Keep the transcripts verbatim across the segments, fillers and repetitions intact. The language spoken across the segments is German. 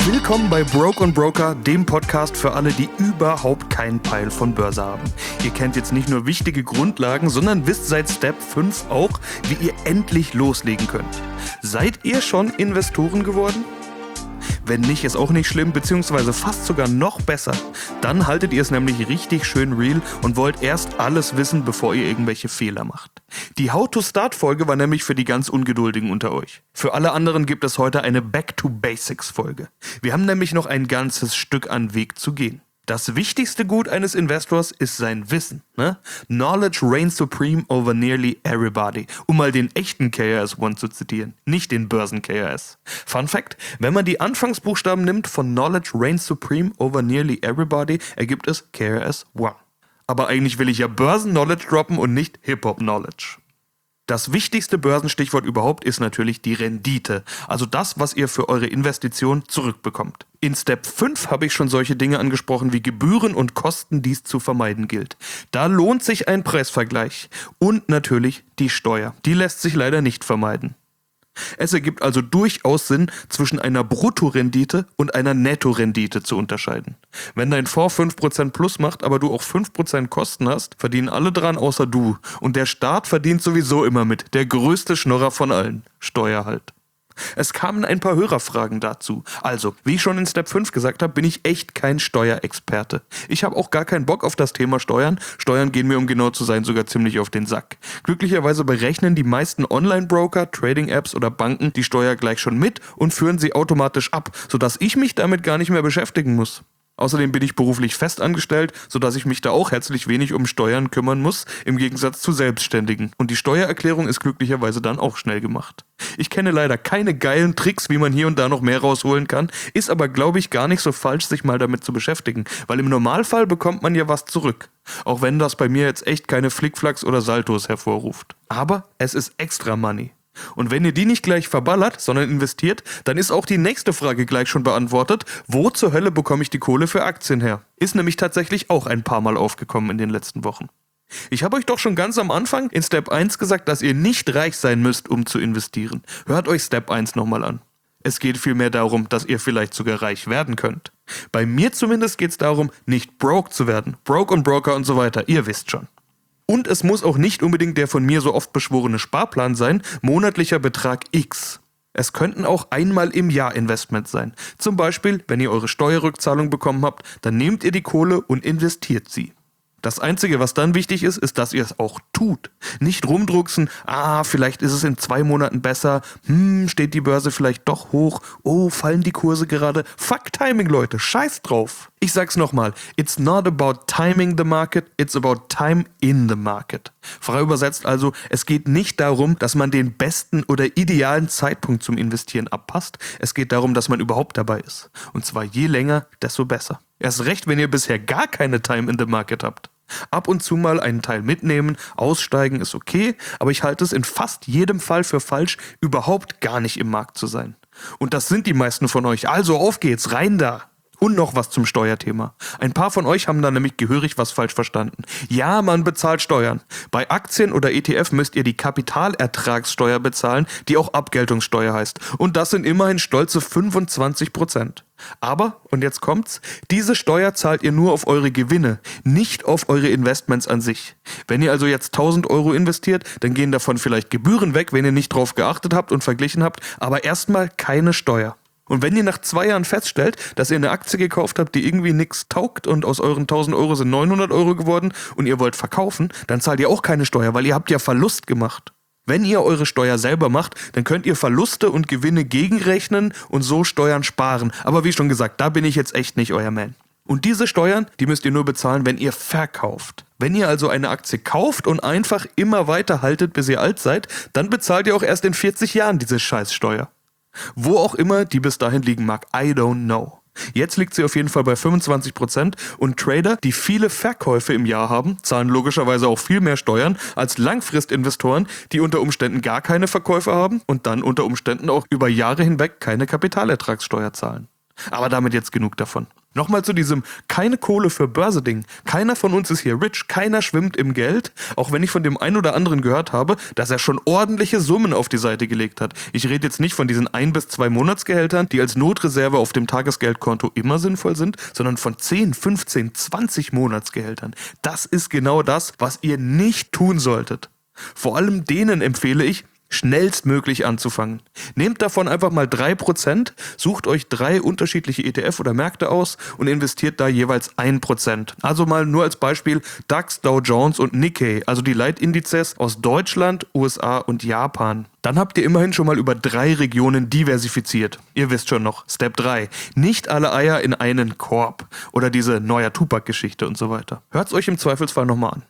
Willkommen bei Broke und Broker, dem Podcast für alle, die überhaupt keinen Peil von Börse haben. Ihr kennt jetzt nicht nur wichtige Grundlagen, sondern wisst seit Step fünf auch, wie ihr endlich loslegen könnt. Seid ihr schon Investoren geworden? Wenn nicht, ist auch nicht schlimm, beziehungsweise fast sogar noch besser. Dann haltet ihr es nämlich richtig schön real und wollt erst alles wissen, bevor ihr irgendwelche Fehler macht. Die How-to-Start-Folge war nämlich für die ganz Ungeduldigen unter euch. Für alle anderen gibt es heute eine Back-to-Basics-Folge. Wir haben nämlich noch ein ganzes Stück an Weg zu gehen. Das wichtigste Gut eines Investors ist sein Wissen. Ne? Knowledge reigns supreme over nearly everybody. Um mal den echten K R S One zu zitieren, nicht den Börsen-K R S. Fun Fact, wenn man die Anfangsbuchstaben nimmt von Knowledge reigns supreme over nearly everybody, ergibt es K R S One. Aber eigentlich will ich ja Börsen-Knowledge droppen und nicht Hip-Hop-Knowledge. Das wichtigste Börsenstichwort überhaupt ist natürlich die Rendite, also das, was ihr für eure Investition zurückbekommt. In Step fünf habe ich schon solche Dinge angesprochen wie Gebühren und Kosten, die es zu vermeiden gilt. Da lohnt sich ein Preisvergleich und natürlich die Steuer. Die lässt sich leider nicht vermeiden. Es ergibt also durchaus Sinn, zwischen einer Bruttorendite und einer Nettorendite zu unterscheiden. Wenn dein Fonds fünf Prozent plus macht, aber du auch fünf Prozent Kosten hast, verdienen alle dran außer du. Und der Staat verdient sowieso immer mit. Der größte Schnorrer von allen. Steuer halt. Es kamen ein paar Hörerfragen dazu. Also, wie ich schon in Step fünf gesagt habe, bin ich echt kein Steuerexperte. Ich habe auch gar keinen Bock auf das Thema Steuern. Steuern gehen mir, um genau zu sein, sogar ziemlich auf den Sack. Glücklicherweise berechnen die meisten Online-Broker, Trading-Apps oder Banken die Steuer gleich schon mit und führen sie automatisch ab, sodass ich mich damit gar nicht mehr beschäftigen muss. Außerdem bin ich beruflich fest angestellt, sodass ich mich da auch herzlich wenig um Steuern kümmern muss, im Gegensatz zu Selbstständigen. Und die Steuererklärung ist glücklicherweise dann auch schnell gemacht. Ich kenne leider keine geilen Tricks, wie man hier und da noch mehr rausholen kann, ist aber, glaube ich, gar nicht so falsch, sich mal damit zu beschäftigen, weil im Normalfall bekommt man ja was zurück. Auch wenn das bei mir jetzt echt keine Flickflacks oder Saltos hervorruft. Aber es ist extra Money. Und wenn ihr die nicht gleich verballert, sondern investiert, dann ist auch die nächste Frage gleich schon beantwortet. Wo zur Hölle bekomme ich die Kohle für Aktien her? Ist nämlich tatsächlich auch ein paar Mal aufgekommen in den letzten Wochen. Ich habe euch doch schon ganz am Anfang in Step eins gesagt, dass ihr nicht reich sein müsst, um zu investieren. Hört euch Step eins nochmal an. Es geht vielmehr darum, dass ihr vielleicht sogar reich werden könnt. Bei mir zumindest geht es darum, nicht broke zu werden. Broke und Broker und so weiter, ihr wisst schon. Und es muss auch nicht unbedingt der von mir so oft beschworene Sparplan sein, monatlicher Betrag X. Es könnten auch einmal im Jahr Investments sein. Zum Beispiel, wenn ihr eure Steuerrückzahlung bekommen habt, dann nehmt ihr die Kohle und investiert sie. Das Einzige, was dann wichtig ist, ist, dass ihr es auch tut. Nicht rumdrucksen, ah, vielleicht ist es in zwei Monaten besser, hm, steht die Börse vielleicht doch hoch, oh, fallen die Kurse gerade. Fuck Timing, Leute, scheiß drauf. Ich sag's nochmal, it's not about timing the market, it's about time in the market. Frei übersetzt also, es geht nicht darum, dass man den besten oder idealen Zeitpunkt zum Investieren abpasst, es geht darum, dass man überhaupt dabei ist. Und zwar je länger, desto besser. Erst recht, wenn ihr bisher gar keine Time in the market habt. Ab und zu mal einen Teil mitnehmen, aussteigen ist okay, aber ich halte es in fast jedem Fall für falsch, überhaupt gar nicht im Markt zu sein. Und das sind die meisten von euch, also auf geht's, rein da! Und noch was zum Steuerthema. Ein paar von euch haben da nämlich gehörig was falsch verstanden. Ja, man bezahlt Steuern. Bei Aktien oder E T F müsst ihr die Kapitalertragssteuer bezahlen, die auch Abgeltungssteuer heißt. Und das sind immerhin stolze fünfundzwanzig Prozent. Aber, und jetzt kommt's, diese Steuer zahlt ihr nur auf eure Gewinne, nicht auf eure Investments an sich. Wenn ihr also jetzt tausend Euro investiert, dann gehen davon vielleicht Gebühren weg, wenn ihr nicht drauf geachtet habt und verglichen habt, aber erstmal keine Steuer. Und wenn ihr nach zwei Jahren feststellt, dass ihr eine Aktie gekauft habt, die irgendwie nichts taugt und aus euren tausend Euro sind neunhundert Euro geworden und ihr wollt verkaufen, dann zahlt ihr auch keine Steuer, weil ihr habt ja Verlust gemacht. Wenn ihr eure Steuer selber macht, dann könnt ihr Verluste und Gewinne gegenrechnen und so Steuern sparen. Aber wie schon gesagt, da bin ich jetzt echt nicht euer Man. Und diese Steuern, die müsst ihr nur bezahlen, wenn ihr verkauft. Wenn ihr also eine Aktie kauft und einfach immer weiter haltet, bis ihr alt seid, dann bezahlt ihr auch erst in vierzig Jahren diese Scheißsteuer. Wo auch immer die bis dahin liegen mag, I don't know. Jetzt liegt sie auf jeden Fall bei fünfundzwanzig Prozent und Trader, die viele Verkäufe im Jahr haben, zahlen logischerweise auch viel mehr Steuern als Langfristinvestoren, die unter Umständen gar keine Verkäufe haben und dann unter Umständen auch über Jahre hinweg keine Kapitalertragssteuer zahlen. Aber damit jetzt genug davon. Nochmal zu diesem keine Kohle für Börse-Ding. Keiner von uns ist hier rich, keiner schwimmt im Geld, auch wenn ich von dem einen oder anderen gehört habe, dass er schon ordentliche Summen auf die Seite gelegt hat. Ich rede jetzt nicht von diesen ein bis zwei Monatsgehältern, die als Notreserve auf dem Tagesgeldkonto immer sinnvoll sind, sondern von zehn, fünfzehn, zwanzig Monatsgehältern. Das ist genau das, was ihr nicht tun solltet. Vor allem denen empfehle ich, schnellstmöglich anzufangen. Nehmt davon einfach mal drei Prozent, sucht euch drei unterschiedliche E T F oder Märkte aus und investiert da jeweils ein Prozent. Also mal nur als Beispiel DAX, Dow Jones und Nikkei, also die Leitindizes aus Deutschland, U S A und Japan. Dann habt ihr immerhin schon mal über drei Regionen diversifiziert. Ihr wisst schon noch, Step drei. Nicht alle Eier in einen Korb. Oder diese neuer Tupac-Geschichte und so weiter. Hört's euch im Zweifelsfall nochmal an.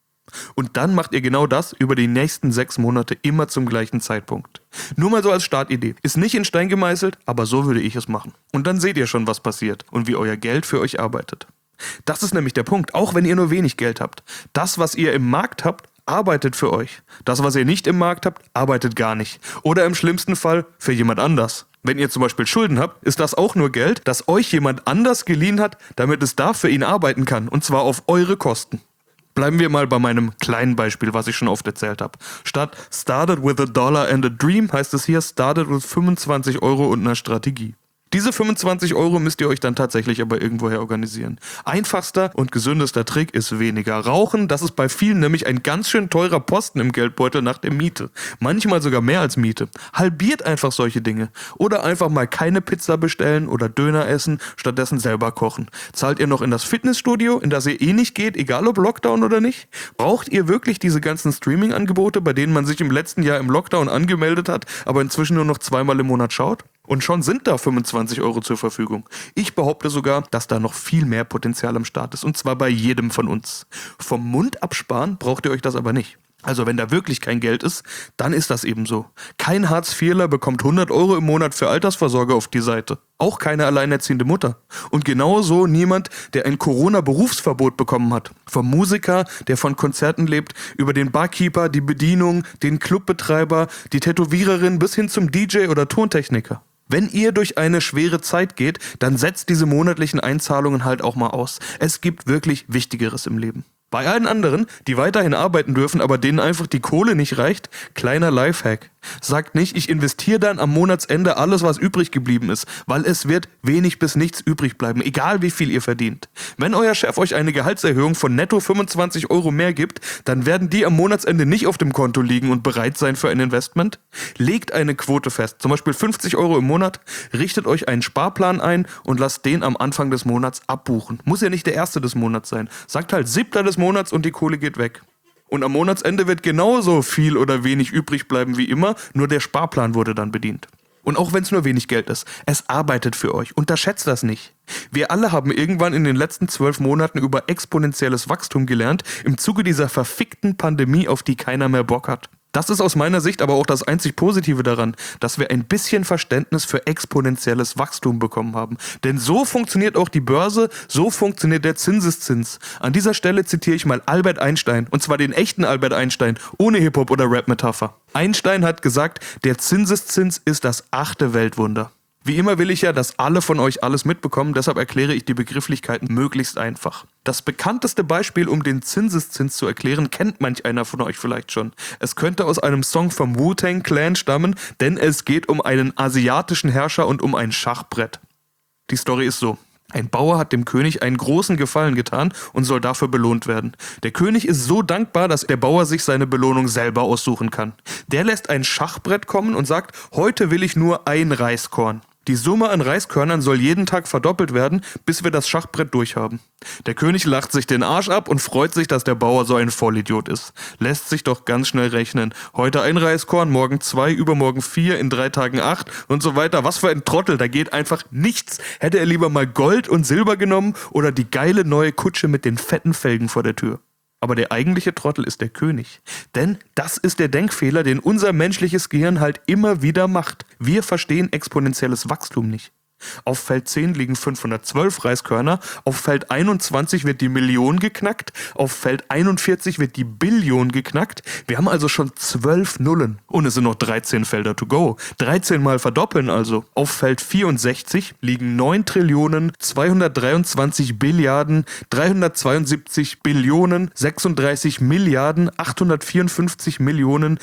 Und dann macht ihr genau das über die nächsten sechs Monate immer zum gleichen Zeitpunkt. Nur mal so als Startidee. Ist nicht in Stein gemeißelt, aber so würde ich es machen. Und dann seht ihr schon, was passiert und wie euer Geld für euch arbeitet. Das ist nämlich der Punkt, auch wenn ihr nur wenig Geld habt. Das, was ihr im Markt habt, arbeitet für euch. Das, was ihr nicht im Markt habt, arbeitet gar nicht. Oder im schlimmsten Fall für jemand anders. Wenn ihr zum Beispiel Schulden habt, ist das auch nur Geld, das euch jemand anders geliehen hat, damit es da für ihn arbeiten kann. Und zwar auf eure Kosten. Bleiben wir mal bei meinem kleinen Beispiel, was ich schon oft erzählt habe. Statt started with a dollar and a dream heißt es hier started with fünfundzwanzig Euro und einer Strategie. Diese fünfundzwanzig Euro müsst ihr euch dann tatsächlich aber irgendwoher organisieren. Einfachster und gesündester Trick ist weniger rauchen. Das ist bei vielen nämlich ein ganz schön teurer Posten im Geldbeutel nach der Miete. Manchmal sogar mehr als Miete. Halbiert einfach solche Dinge. Oder einfach mal keine Pizza bestellen oder Döner essen, stattdessen selber kochen. Zahlt ihr noch in das Fitnessstudio, in das ihr eh nicht geht, egal ob Lockdown oder nicht? Braucht ihr wirklich diese ganzen Streaming-Angebote, bei denen man sich im letzten Jahr im Lockdown angemeldet hat, aber inzwischen nur noch zweimal im Monat schaut? Und schon sind da fünfundzwanzig Euro zur Verfügung. Ich behaupte sogar, dass da noch viel mehr Potenzial am Start ist. Und zwar bei jedem von uns. Vom Mund absparen braucht ihr euch das aber nicht. Also wenn da wirklich kein Geld ist, dann ist das eben so. Kein Hartz-Vierler bekommt hundert Euro im Monat für Altersvorsorge auf die Seite. Auch keine alleinerziehende Mutter. Und genauso niemand, der ein Corona-Berufsverbot bekommen hat. Vom Musiker, der von Konzerten lebt, über den Barkeeper, die Bedienung, den Clubbetreiber, die Tätowiererin bis hin zum D J oder Tontechniker. Wenn ihr durch eine schwere Zeit geht, dann setzt diese monatlichen Einzahlungen halt auch mal aus. Es gibt wirklich Wichtigeres im Leben. Bei allen anderen, die weiterhin arbeiten dürfen, aber denen einfach die Kohle nicht reicht, kleiner Lifehack. Sagt nicht, ich investiere dann am Monatsende alles, was übrig geblieben ist, weil es wird wenig bis nichts übrig bleiben, egal wie viel ihr verdient. Wenn euer Chef euch eine Gehaltserhöhung von netto fünfundzwanzig Euro mehr gibt, dann werden die am Monatsende nicht auf dem Konto liegen und bereit sein für ein Investment. Legt eine Quote fest, zum Beispiel fünfzig Euro im Monat, richtet euch einen Sparplan ein und lasst den am Anfang des Monats abbuchen. Muss ja nicht der erste des Monats sein. Sagt halt siebter des Monats und die Kohle geht weg. Und am Monatsende wird genauso viel oder wenig übrig bleiben wie immer, nur der Sparplan wurde dann bedient. Und auch wenn es nur wenig Geld ist, es arbeitet für euch. Unterschätzt das nicht. Wir alle haben irgendwann in den letzten zwölf Monaten über exponentielles Wachstum gelernt, im Zuge dieser verfickten Pandemie, auf die keiner mehr Bock hat. Das ist aus meiner Sicht aber auch das einzig Positive daran, dass wir ein bisschen Verständnis für exponentielles Wachstum bekommen haben. Denn so funktioniert auch die Börse, so funktioniert der Zinseszins. An dieser Stelle zitiere ich mal Albert Einstein, und zwar den echten Albert Einstein, ohne Hip-Hop oder Rap-Metapher. Einstein hat gesagt, der Zinseszins ist das achte Weltwunder. Wie immer will ich ja, dass alle von euch alles mitbekommen, deshalb erkläre ich die Begrifflichkeiten möglichst einfach. Das bekannteste Beispiel, um den Zinseszins zu erklären, kennt manch einer von euch vielleicht schon. Es könnte aus einem Song vom Wu-Tang Clan stammen, denn es geht um einen asiatischen Herrscher und um ein Schachbrett. Die Story ist so. Ein Bauer hat dem König einen großen Gefallen getan und soll dafür belohnt werden. Der König ist so dankbar, dass der Bauer sich seine Belohnung selber aussuchen kann. Der lässt ein Schachbrett kommen und sagt, heute will ich nur ein Reiskorn. Die Summe an Reiskörnern soll jeden Tag verdoppelt werden, bis wir das Schachbrett durchhaben. Der König lacht sich den Arsch ab und freut sich, dass der Bauer so ein Vollidiot ist. Lässt sich doch ganz schnell rechnen. Heute ein Reiskorn, morgen zwei, übermorgen vier, in drei Tagen acht und so weiter. Was für ein Trottel, da geht einfach nichts. Hätte er lieber mal Gold und Silber genommen oder die geile neue Kutsche mit den fetten Felgen vor der Tür. Aber der eigentliche Trottel ist der König. Denn das ist der Denkfehler, den unser menschliches Gehirn halt immer wieder macht. Wir verstehen exponentielles Wachstum nicht. Auf Feld zehn liegen fünfhundertzwölf Reiskörner, auf Feld einundzwanzig wird die Million geknackt, auf Feld einundvierzig wird die Billion geknackt. Wir haben also schon zwölf Nullen und es sind noch dreizehn Felder to go. dreizehn mal verdoppeln also. Auf Feld vierundsechzig liegen neun Trillionen, zweihundertdreiundzwanzig Billiarden, dreihundertzweiundsiebzig Billionen, sechsunddreißig Milliarden, achthundertvierundfünfzig Millionen,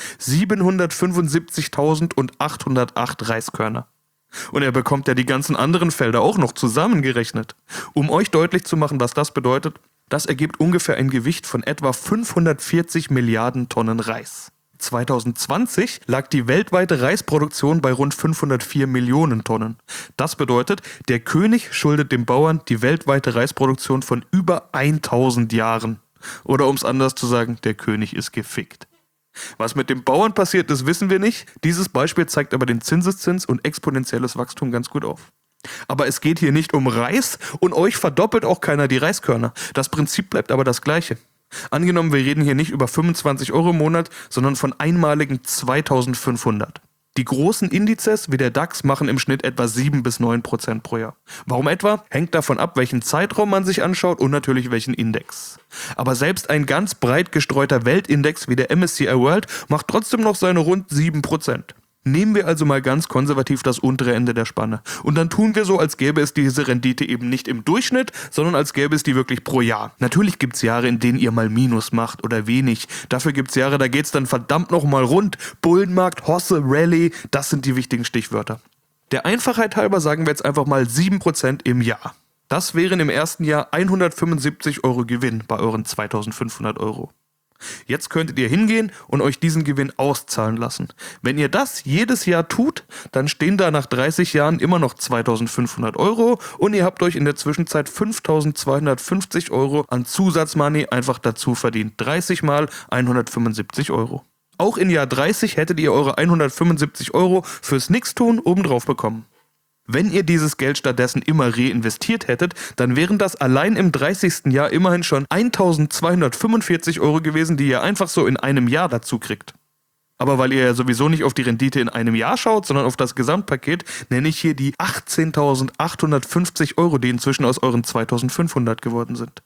siebenhundertfünfundsiebzigtausend und achthundertacht Reiskörner. Und er bekommt ja die ganzen anderen Felder auch noch zusammengerechnet. Um euch deutlich zu machen, was das bedeutet, das ergibt ungefähr ein Gewicht von etwa fünfhundertvierzig Milliarden Tonnen Reis. zweitausendzwanzig lag die weltweite Reisproduktion bei rund fünfhundertvier Millionen Tonnen. Das bedeutet, der König schuldet dem Bauern die weltweite Reisproduktion von über tausend Jahren. Oder um es anders zu sagen, der König ist gefickt. Was mit dem Bauern passiert ist, wissen wir nicht. Dieses Beispiel zeigt aber den Zinseszins und exponentielles Wachstum ganz gut auf. Aber es geht hier nicht um Reis und euch verdoppelt auch keiner die Reiskörner. Das Prinzip bleibt aber das gleiche. Angenommen, wir reden hier nicht über fünfundzwanzig Euro im Monat, sondern von einmaligen zweitausendfünfhundert. Die großen Indizes wie der DAX machen im Schnitt etwa sieben bis neun Prozent pro Jahr. Warum etwa? Hängt davon ab, welchen Zeitraum man sich anschaut und natürlich welchen Index. Aber selbst ein ganz breit gestreuter Weltindex wie der M S C I World macht trotzdem noch seine rund sieben Prozent. Nehmen wir also mal ganz konservativ das untere Ende der Spanne. Und dann tun wir so, als gäbe es diese Rendite eben nicht im Durchschnitt, sondern als gäbe es die wirklich pro Jahr. Natürlich gibt es Jahre, in denen ihr mal Minus macht oder wenig. Dafür gibt es Jahre, da geht es dann verdammt nochmal rund. Bullenmarkt, Hosse, Rallye, das sind die wichtigen Stichwörter. Der Einfachheit halber sagen wir jetzt einfach mal sieben Prozent im Jahr. Das wären im ersten Jahr hundertfünfundsiebzig Euro Gewinn bei euren zweitausendfünfhundert Euro. Jetzt könntet ihr hingehen und euch diesen Gewinn auszahlen lassen. Wenn ihr das jedes Jahr tut, dann stehen da nach dreißig Jahren immer noch zweitausendfünfhundert Euro und ihr habt euch in der Zwischenzeit fünftausendzweihundertfünfzig Euro an Zusatzmoney einfach dazu verdient. dreißig mal hundertfünfundsiebzig Euro. Auch in Jahr dreißig hättet ihr eure hundertfünfundsiebzig Euro fürs Nixtun obendrauf bekommen. Wenn ihr dieses Geld stattdessen immer reinvestiert hättet, dann wären das allein im dreißigsten Jahr immerhin schon eintausendzweihundertfünfundvierzig Euro gewesen, die ihr einfach so in einem Jahr dazu kriegt. Aber weil ihr ja sowieso nicht auf die Rendite in einem Jahr schaut, sondern auf das Gesamtpaket, nenne ich hier die achtzehntausendachthundertfünfzig Euro, die inzwischen aus euren zweitausendfünfhundert geworden sind.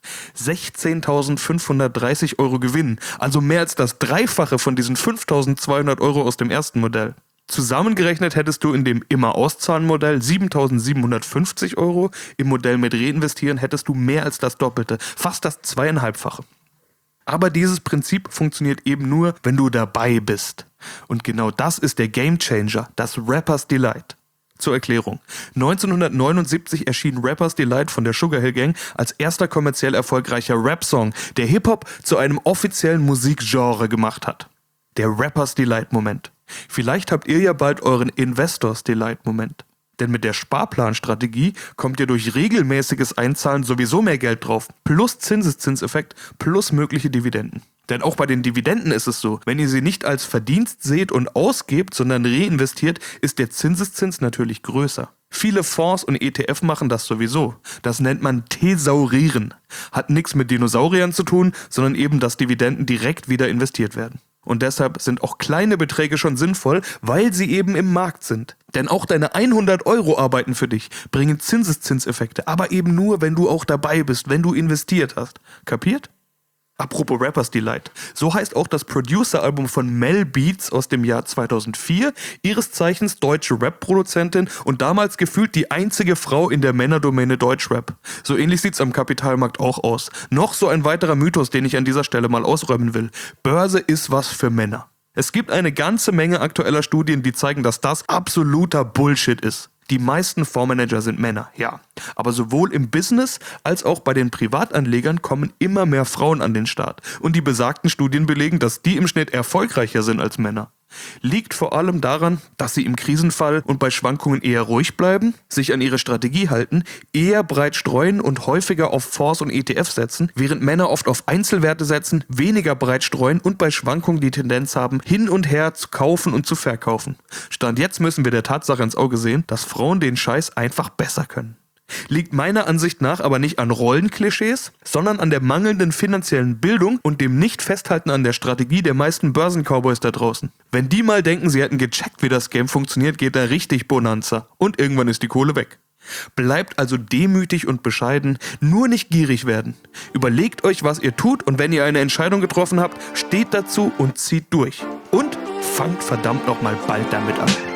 sechzehntausendfünfhundertdreißig Euro Gewinn, also mehr als das Dreifache von diesen fünftausendzweihundert Euro aus dem ersten Modell. Zusammengerechnet hättest du in dem Immer-Auszahlen-Modell siebentausendsiebenhundertfünfzig Euro, im Modell mit Reinvestieren hättest du mehr als das Doppelte, fast das zweieinhalbfache. Aber dieses Prinzip funktioniert eben nur, wenn du dabei bist. Und genau das ist der Gamechanger, das Rapper's Delight. Zur Erklärung. neunzehnhundertneunundsiebzig erschien Rapper's Delight von der Sugar Hill Gang als erster kommerziell erfolgreicher Rap-Song, der Hip-Hop zu einem offiziellen Musikgenre gemacht hat. Der Rapper's Delight-Moment. Vielleicht habt ihr ja bald euren Investors Delight-Moment. Denn mit der Sparplanstrategie kommt ihr durch regelmäßiges Einzahlen sowieso mehr Geld drauf, plus Zinseszinseffekt, plus mögliche Dividenden. Denn auch bei den Dividenden ist es so, wenn ihr sie nicht als Verdienst seht und ausgebt, sondern reinvestiert, ist der Zinseszins natürlich größer. Viele Fonds und E T F machen das sowieso. Das nennt man Thesaurieren. Hat nichts mit Dinosauriern zu tun, sondern eben, dass Dividenden direkt wieder investiert werden. Und deshalb sind auch kleine Beträge schon sinnvoll, weil sie eben im Markt sind. Denn auch deine hundert Euro arbeiten für dich, bringen Zinseszinseffekte, aber eben nur, wenn du auch dabei bist, wenn du investiert hast. Kapiert? Apropos Rapper's Delight. So heißt auch das Producer-Album von Mel Beats aus dem Jahr zweitausendvier, ihres Zeichens deutsche Rap-Produzentin und damals gefühlt die einzige Frau in der Männerdomäne Deutschrap. So ähnlich sieht's am Kapitalmarkt auch aus. Noch so ein weiterer Mythos, den ich an dieser Stelle mal ausräumen will. Börse ist was für Männer. Es gibt eine ganze Menge aktueller Studien, die zeigen, dass das absoluter Bullshit ist. Die meisten Fondsmanager sind Männer, ja. Aber sowohl im Business als auch bei den Privatanlegern kommen immer mehr Frauen an den Start. Und die besagten Studien belegen, dass die im Schnitt erfolgreicher sind als Männer. Liegt vor allem daran, dass sie im Krisenfall und bei Schwankungen eher ruhig bleiben, sich an ihre Strategie halten, eher breit streuen und häufiger auf Fonds und E T F setzen, während Männer oft auf Einzelwerte setzen, weniger breit streuen und bei Schwankungen die Tendenz haben, hin und her zu kaufen und zu verkaufen. Stand jetzt müssen wir der Tatsache ins Auge sehen, dass Frauen den Scheiß einfach besser können. Liegt meiner Ansicht nach aber nicht an Rollenklischees, sondern an der mangelnden finanziellen Bildung und dem Nicht-Festhalten an der Strategie der meisten Börsen-Cowboys da draußen. Wenn die mal denken, sie hätten gecheckt, wie das Game funktioniert, geht da richtig Bonanza und irgendwann ist die Kohle weg. Bleibt also demütig und bescheiden, nur nicht gierig werden. Überlegt euch, was ihr tut und wenn ihr eine Entscheidung getroffen habt, steht dazu und zieht durch. Und fangt verdammt nochmal bald damit an.